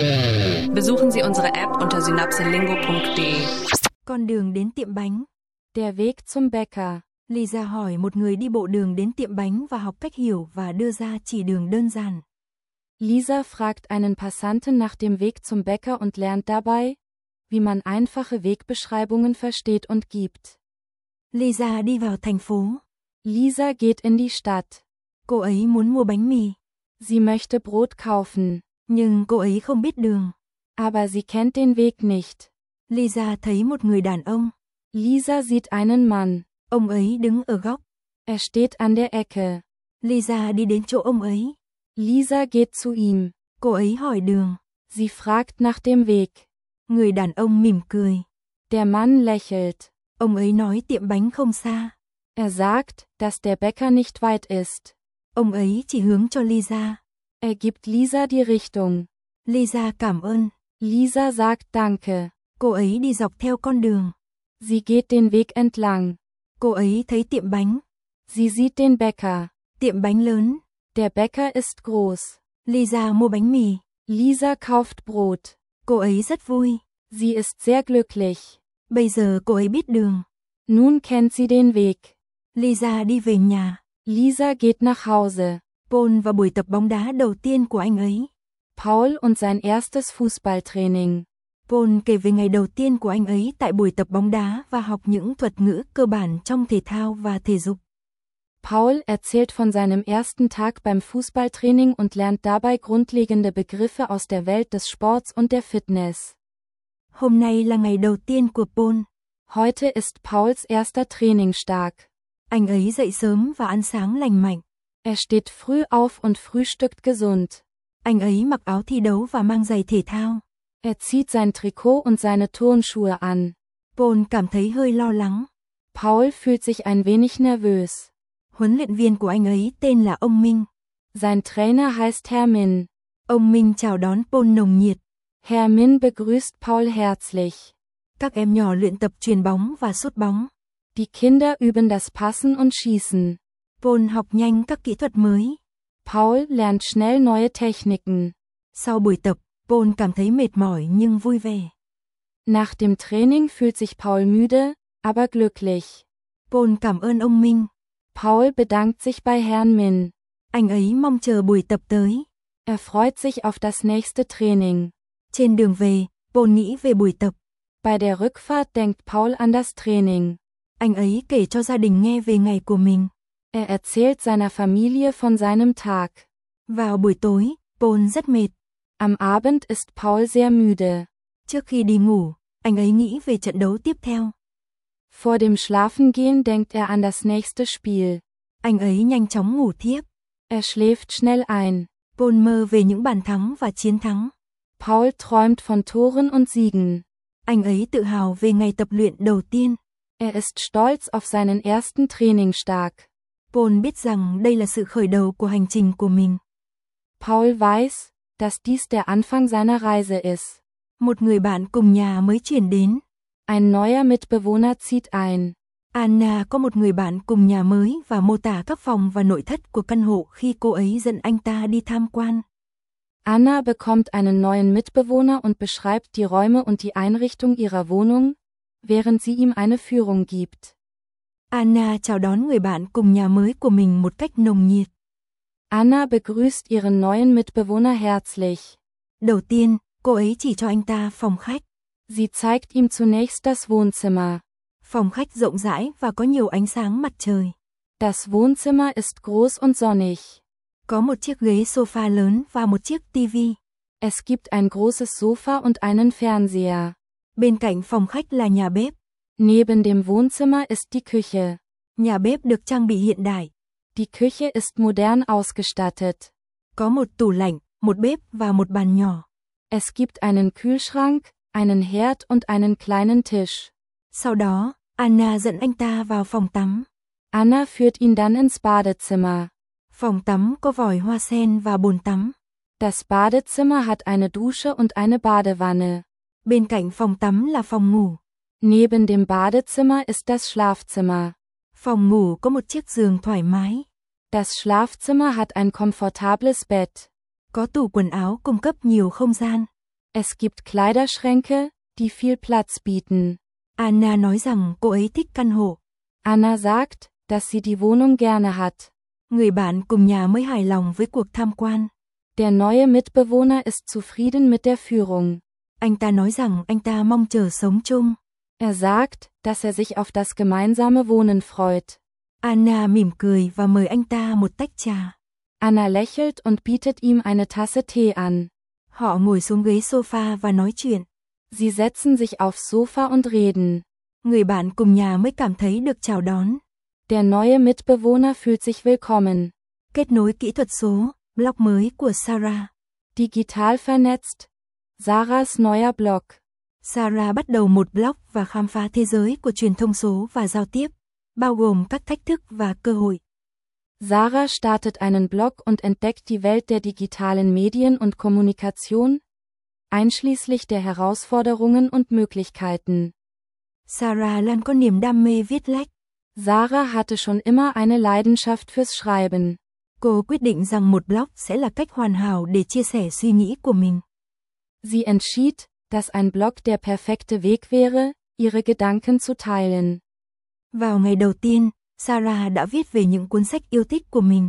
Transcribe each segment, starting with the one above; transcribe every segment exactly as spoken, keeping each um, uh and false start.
Besuchen Sie unsere App unter synapselingo punkt de. Con đường đến tiệm bánh. Der Weg zum Bäcker. Lisa hỏi một người đi bộ đường đến tiệm bánh và học cách hiểu và đưa ra chỉ đường đơn giản. Lisa fragt einen Passanten nach dem Weg zum Bäcker und lernt dabei, wie man einfache Wegbeschreibungen versteht und gibt. Lisa đi vào thành phố. Lisa geht in die Stadt. Cô ấy muốn mua bánh mì. Sie möchte Brot kaufen. Nhưng cô ấy không biết đường. Aber sie kennt den Weg nicht. Lisa thấy một người đàn ông. Lisa sieht einen Mann. Ông ấy đứng ở góc. Er steht an der Ecke. Lisa đi đến chỗ ông ấy. Lisa geht zu ihm. Cô ấy hỏi đường. Sie fragt nach dem Weg. Người đàn ông mỉm cười. Der Mann lächelt. Ông ấy nói tiệm bánh không xa. Er sagt, dass der Bäcker nicht weit ist. Ông ấy chỉ hướng cho Lisa. Er gibt Lisa die Richtung. Lisa cảm ơn. Lisa sagt danke. Cô ấy đi dọc theo con đường. Sie geht den Weg entlang. Cô ấy thấy tiệm bánh. Sie sieht den Bäcker. Tiệm bánh lớn. Der Bäcker ist groß. Lisa mua bánh mì. Lisa kauft Brot. Cô ấy rất vui. Sie ist sehr glücklich. Bây giờ cô ấy biết đường. Nun kennt sie den Weg. Lisa đi về nhà. Lisa geht nach Hause. Paul và buổi tập bóng đá đầu tiên của anh ấy. Paul und sein erstes Fußballtraining. Paul kể về ngày đầu tiên của anh ấy tại buổi tập bóng đá và học những thuật ngữ cơ bản trong thể thao và thể dục. Paul erzählt von seinem ersten Tag beim Fußballtraining und lernt dabei grundlegende Begriffe aus der Welt des Sports und der Fitness. Hôm nay là ngày đầu tiên của Paul. Heute ist Pauls erster Trainingstag. Anh ấy dậy sớm và ăn sáng lành mạnh. Er steht früh auf und frühstückt gesund. Anh ấy mặc áo thi đấu và mang giày thể thao. Er zieht sein Trikot und seine Turnschuhe an. Paul cảm thấy hơi lo lắng. Paul fühlt sich ein wenig nervös. Huấn luyện viên của anh ấy tên là ông Minh. Sein Trainer heißt Herr Min. Ông Minh chào đón Paul nồng nhiệt. Herr Min begrüßt Paul herzlich. Các em nhỏ luyện tập chuyền bóng và sút bóng. Die Kinder üben das Passen und Schießen. Paul học nhanh các kỹ thuật mới. Paul lernt schnell neue Techniken. Sau buổi tập, Paul cảm thấy mệt mỏi nhưng vui vẻ. Nach dem Training fühlt sich Paul müde, aber glücklich. Paul cảm ơn ông Minh. Paul bedankt sich bei Herrn Min. Anh ấy mong chờ buổi tập tới. Er freut sich auf das nächste Training. Trên đường về, Paul nghĩ về buổi tập. Bei der Rückfahrt denkt Paul an das Training. Anh ấy kể cho gia đình nghe về ngày của mình. Er erzählt seiner Familie von seinem Tag. Vào buổi tối, Paul rất mệt. Am Abend ist Paul sehr müde. Trước khi đi ngủ, anh ấy nghĩ về trận đấu tiếp theo. Vor dem Schlafengehen denkt er an das nächste Spiel. Anh ấy nhanh chóng ngủ thiếp. Er schläft schnell ein. Paul mơ về những bàn thắng và chiến thắng. Paul träumt von Toren und Siegen. Anh ấy tự hào về ngày tập luyện đầu tiên. Er ist stolz auf seinen ersten Trainingstag. Paul biết rằng đây là sự khởi đầu của hành trình của mình. Paul weiß, dass dies der Anfang seiner Reise ist. Một người bạn cùng nhà mới chuyển đến. Ein neuer Mitbewohner zieht ein. Anna có một người bạn cùng nhà mới và mô tả các phòng và nội thất của căn hộ khi cô ấy dẫn anh ta đi tham quan. Anna bekommt einen neuen Mitbewohner und beschreibt die Räume und die Einrichtung ihrer Wohnung, während sie ihm eine Führung gibt. Anna chào đón người bạn cùng nhà mới của mình một cách nồng nhiệt. Anna begrüßt ihren neuen Mitbewohner herzlich. Đầu tiên, cô ấy chỉ cho anh ta phòng khách. Sie zeigt ihm zunächst das Wohnzimmer. Phòng khách rộng rãi và có nhiều ánh sáng mặt trời. Das Wohnzimmer ist groß und sonnig. Có một chiếc ghế sofa lớn và một chiếc tivi. Es gibt ein großes Sofa und einen Fernseher. Bên cạnh phòng khách là nhà bếp. Neben dem Wohnzimmer ist die Küche. Nhà bếp được trang bị hiện đại. Die Küche ist modern ausgestattet. Có một tủ lạnh, một bếp và một bàn nhỏ. Es gibt einen Kühlschrank, einen Herd und einen kleinen Tisch. Sau đó, Anna dẫn anh ta vào phòng tắm. Anna führt ihn dann ins Badezimmer. Phòng tắm có vòi hoa sen và bồn tắm. Das Badezimmer hat eine Dusche und eine Badewanne. Bên cạnh phòng tắm là phòng ngủ. Neben dem Badezimmer ist das Schlafzimmer. Phòng ngủ có một chiếc giường thoải mái. Das Schlafzimmer hat ein komfortables Bett. Có tủ quần áo cung cấp nhiều không gian. Es gibt Kleiderschränke, die viel Platz bieten. Anna nói rằng cô ấy thích căn hộ. Anna sagt, dass sie die Wohnung gerne hat. Người bạn cùng nhà mới hài lòng với cuộc tham quan. Der neue Mitbewohner ist zufrieden mit der Führung. Anh ta nói rằng anh ta mong chờ sống chung. Er sagt, dass er sich auf das gemeinsame Wohnen freut. Anna mỉm cười và mời anh ta một tách trà. Anna lächelt und bietet ihm eine Tasse Tee an. Họ ngồi xuống ghế sofa và nói chuyện. Sie setzen sich aufs Sofa und reden. Người bạn cùng nhà mới cảm thấy được chào đón. Der neue Mitbewohner fühlt sich willkommen. Kết nối kỹ thuật số, blog mới của Sarah. Digital vernetzt. Sarahs neuer Blog. Sarah bắt đầu một blog và khám phá thế giới của truyền thông số và giao tiếp, bao gồm các thách thức và cơ hội. Sarah startet einen Blog und entdeckt die Welt der digitalen Medien und Kommunikation, einschließlich der Herausforderungen und Möglichkeiten. Sarah luôn có niềm đam mê viết lách. Sarah hatte schon immer eine Leidenschaft fürs Schreiben. Cô quyết định rằng một blog sẽ là cách hoàn hảo để chia sẻ suy nghĩ của mình. Sie entschied, dass ein Blog der perfekte Weg wäre, ihre Gedanken zu teilen. Vào ngày đầu tiên, Sarah đã viết về những cuốn sách yêu thích của mình.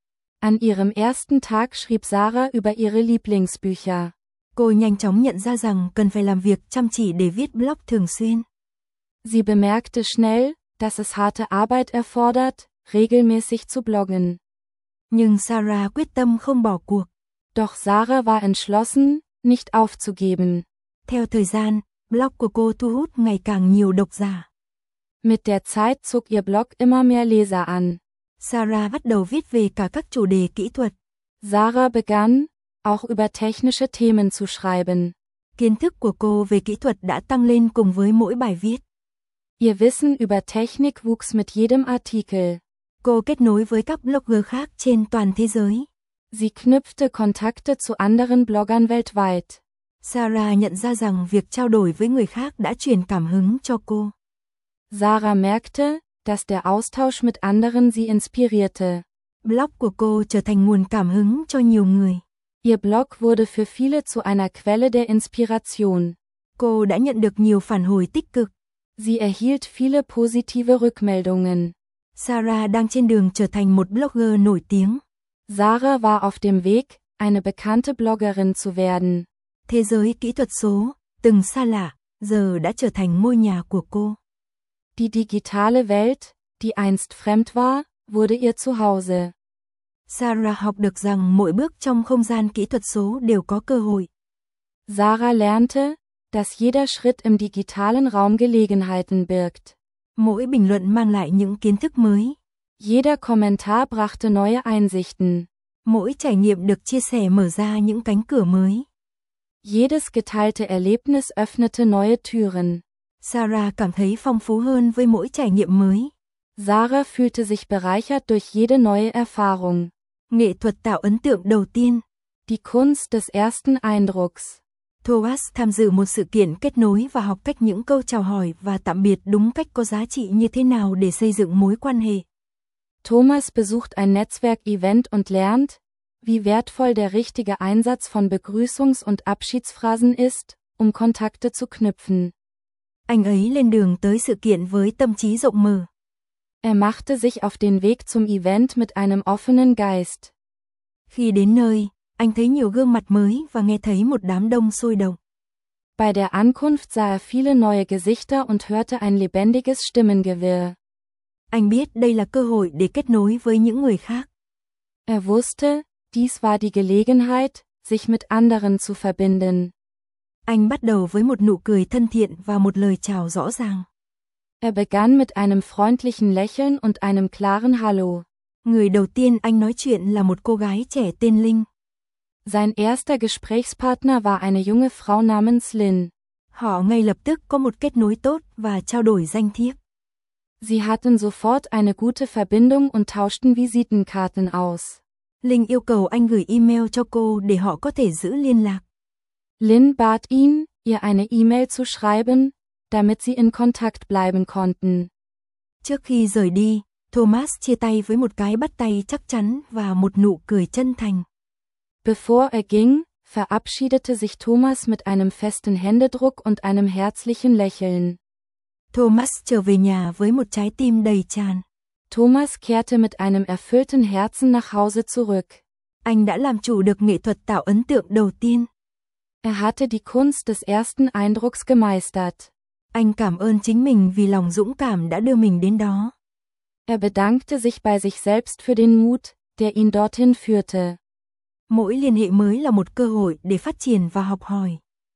An ihrem ersten Tag schrieb Sarah über ihre Lieblingsbücher. Cô nhanh chóng nhận ra rằng cần phải làm việc chăm chỉ để viết blog thường xuyên. Sie bemerkte schnell, dass es harte Arbeit erfordert, regelmäßig zu bloggen. Nhưng Sarah quyết tâm không bỏ cuộc. Doch Sarah war entschlossen, nicht aufzugeben. Theo thời gian, blog của cô thu hút ngày càng nhiều độc giả. Mit der Zeit zog ihr Blog immer mehr Leser an. Sarah bắt đầu viết về cả các chủ đề kỹ thuật. Sarah begann, auch über technische Themen zu schreiben. Kiến thức của cô về kỹ thuật đã tăng lên cùng với mỗi bài viết. Ihr Wissen über Technik wuchs mit jedem Artikel. Cô kết nối với các blogger khác trên toàn thế giới. Sie knüpfte Kontakte zu anderen Bloggern weltweit. Sarah nhận ra rằng việc trao đổi với người khác đã truyền cảm hứng cho cô. Sarah merkte, dass der Austausch mit anderen sie inspirierte. Blog của cô trở thành nguồn cảm hứng cho nhiều người. Ihr Blog wurde für viele zu einer Quelle der Inspiration. Cô đã nhận được nhiều phản hồi tích cực. Sie erhielt viele positive Rückmeldungen. Sarah đang trên đường trở thành một blogger nổi tiếng. Sarah war auf dem Weg, eine bekannte Bloggerin zu werden. Thế giới kỹ thuật số, từng xa lạ, giờ đã trở thành ngôi nhà của cô. Die digitale Welt, die einst fremd war, wurde ihr Zuhause. Sarah học được rằng mỗi bước trong không gian kỹ thuật số đều có cơ hội. Sarah lernte, dass jeder Schritt im digitalen Raum Gelegenheiten birgt. Mỗi bình luận mang lại những kiến thức mới. Jeder Kommentar brachte neue Einsichten. Mỗi trải nghiệm được chia sẻ mở ra những cánh cửa mới. Jedes geteilte Erlebnis öffnete neue Türen. Sarah cảm thấy phong phú hơn với mỗi trải nghiệm mới. Sarah fühlte sich bereichert durch jede neue Erfahrung. Nghệ thuật tạo ấn tượng đầu tiên. Die Kunst des ersten Eindrucks. Thomas tham dự một sự kiện kết nối và học cách những câu chào hỏi và tạm biệt đúng cách có giá trị như thế nào để xây dựng mối quan hệ. Thomas besucht ein Netzwerk-Event und lernt, wie wertvoll der richtige Einsatz von Begrüßungs- und Abschiedsphrasen ist, um Kontakte zu knüpfen. Anh ấy lên đường tới sự kiện với tâm trí rộng mở. Er machte sich auf den Weg zum Event mit einem offenen Geist. Khi đến nơi, anh thấy nhiều gương mặt mới và nghe thấy một đám đông sôi động. Bei der Ankunft sah er viele neue Gesichter und hörte ein lebendiges Stimmengewirr. Anh biết đây là cơ hội để kết nối với những người khác. Er wusste, dies war die Gelegenheit, sich mit anderen zu verbinden. Anh bắt đầu với một nụ cười thân thiện và một lời chào rõ ràng. Er begann mit einem freundlichen Lächeln und einem klaren Hallo. Người đầu tiên anh nói chuyện là một cô gái trẻ tên Linh. Sein erster Gesprächspartner war eine junge Frau namens Lynn. Họ ngay lập tức có một kết nối tốt và trao đổi danh thiếp. Sie hatten sofort eine gute Verbindung und tauschten Visitenkarten aus. Linh yêu cầu anh gửi email cho cô để họ có thể giữ liên lạc. Lynn bat ihn, ihr eine E-Mail zu schreiben, damit sie in Kontakt bleiben konnten. Trước khi rời đi, Thomas chia tay với một cái bắt tay chắc chắn và một nụ cười chân thành. Bevor er ging, verabschiedete sich Thomas mit einem festen Händedruck und einem herzlichen Lächeln. Thomas trở về nhà với một trái tim đầy tràn. Thomas kehrte mit einem erfüllten Herzen nach Hause zurück. Anh đã làm chủ được nghệ thuật tạo ấn tượng đầu tiên. Er hatte die Kunst des ersten Eindrucks gemeistert. Anh cảm ơn chính mình vì lòng dũng cảm đã đưa mình đến đó. Er bedankte sich bei sich selbst für den Mut, der ihn dorthin führte. Mỗi liên hệ mới là một cơ hội để phát triển và học hỏi.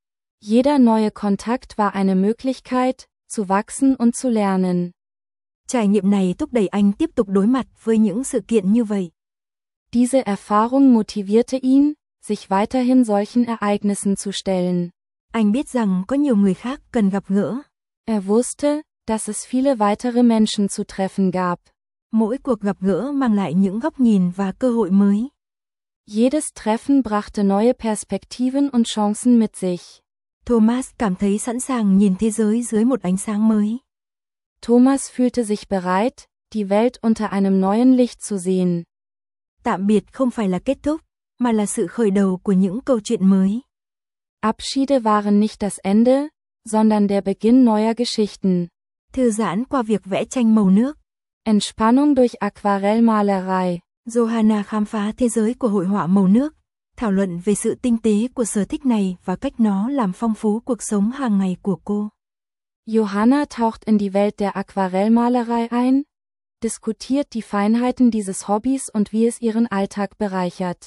Jeder neue Kontakt war eine Möglichkeit, zu wachsen und zu lernen. Trải nghiệm này thúc đẩy anh tiếp tục đối mặt với những sự kiện như vậy. Diese Erfahrung motivierte ihn, sich weiterhin solchen Ereignissen zu stellen. Anh biết rằng có nhiều người khác cần gặp gỡ. Er wusste, dass es viele weitere Menschen zu treffen gab. Mỗi cuộc gặp gỡ mang lại những góc nhìn và cơ hội mới. Jedes Treffen brachte neue Perspektiven und Chancen mit sich. Thomas cảm thấy sẵn sàng nhìn thế giới dưới một ánh sáng mới. Thomas fühlte sich bereit, die Welt unter einem neuen Licht zu sehen. Tạm biệt không phải là kết thúc, mà là sự khởi đầu của những câu chuyện mới. Abschiede waren nicht das Ende, sondern der Beginn neuer Geschichten. Thư giãn qua việc vẽ tranh màu nước. Entspannung durch Aquarellmalerei. Johanna khám phá thế giới của hội họa màu nước, thảo luận về sự tinh tế của sở thích này và cách nó làm phong phú cuộc sống hàng ngày của cô. Johanna taucht in die Welt der Aquarellmalerei ein, diskutiert die Feinheiten dieses Hobbys und wie es ihren Alltag bereichert.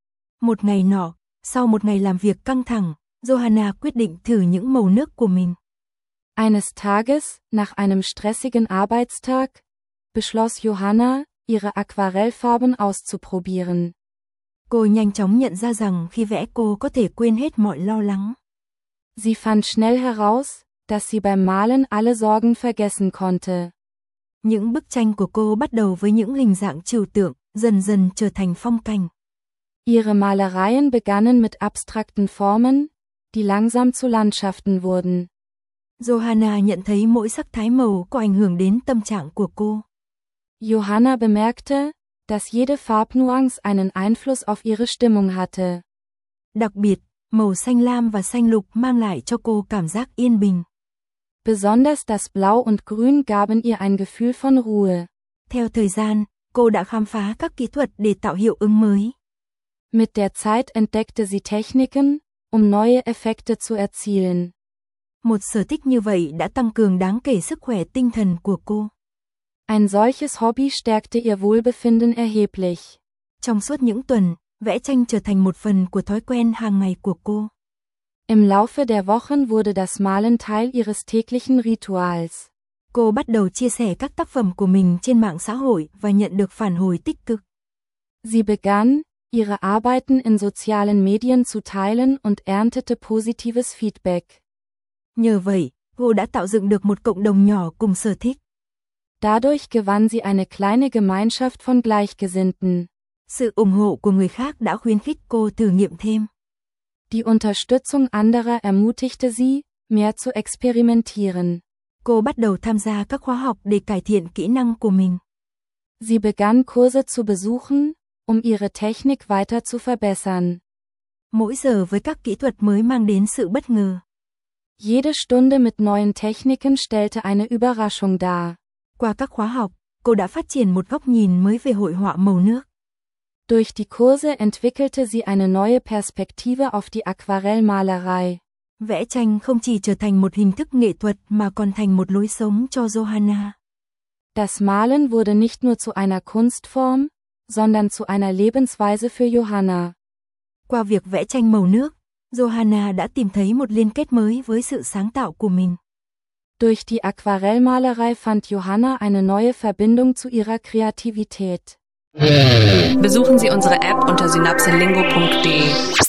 Một ngày nọ, sau một ngày làm việc căng thẳng, Johanna quyết định thử những màu nước của mình. Eines Tages, nach einem stressigen Arbeitstag, beschloss Johanna, ihre Aquarellfarben auszuprobieren. Cô nhanh chóng nhận ra rằng khi vẽ cô có thể quên hết mọi lo lắng. Sie fand schnell heraus, dass sie beim Malen alle Sorgen vergessen konnte. Những bức tranh của cô bắt đầu với những hình dạng trừu tượng, dần dần trở thành phong cảnh. Ihre Malereien begannen mit abstrakten Formen, die langsam zu Landschaften wurden. Johanna nhận thấy mỗi sắc thái màu có ảnh hưởng đến tâm trạng của cô. Johanna bemerkte, dass jede Farbnuance einen Einfluss auf ihre Stimmung hatte. Đặc biệt, màu xanh lam và xanh lục mang lại cho cô cảm giác yên bình. Besonders das Blau und Grün gaben ihr ein Gefühl von Ruhe. Theo thời gian, cô đã khám phá các kỹ thuật để tạo hiệu ứng mới. Mit der Zeit entdeckte sie Techniken, um neue Effekte zu erzielen. Một sở thích như vậy đã tăng cường đáng kể sức khỏe tinh thần của cô. Ein solches Hobby stärkte ihr Wohlbefinden erheblich. Trong suốt những tuần, vẽ tranh trở thành một phần của thói quen hàng ngày của cô. Im Laufe der Wochen wurde das Malen Teil ihres täglichen Rituals. Cô bắt đầu chia sẻ các tác phẩm của mình trên mạng xã hội và nhận được phản hồi tích cực. Sie begann, ihre Arbeiten in sozialen Medien zu teilen und erntete positives Feedback. Nhờ vậy, cô đã tạo dựng được một cộng đồng nhỏ cùng sở thích. Dadurch gewann sie eine kleine Gemeinschaft von Gleichgesinnten. Sự ủng hộ của người khác đã khuyến khích cô thử nghiệm thêm. Die Unterstützung anderer ermutigte sie, mehr zu experimentieren. Cô bắt đầu tham gia các khóa học để cải thiện kỹ năng của mình. Sie begann Kurse zu besuchen, um ihre Technik weiter zu verbessern. Mỗi giờ với các kỹ thuật mới mang đến sự bất ngờ. Jede Stunde mit neuen Techniken stellte eine Überraschung dar. Qua các khóa học, cô đã phát triển một góc nhìn mới về hội họa màu nước. Durch die Kurse entwickelte sie eine neue Perspektive auf die Aquarellmalerei. Vẽ tranh không chỉ trở thành một hình thức nghệ thuật mà còn thành một lối sống cho Johanna. Das Malen wurde nicht nur zu einer Kunstform, sondern zu einer Lebensweise für Johanna. Qua việc vẽ tranh màu nước, Johanna đã tìm thấy một liên kết mới với sự sáng tạo của mình. Durch die Aquarellmalerei fand Johanna eine neue Verbindung zu ihrer Kreativität. Besuchen Sie unsere App unter synapselingo punkt de.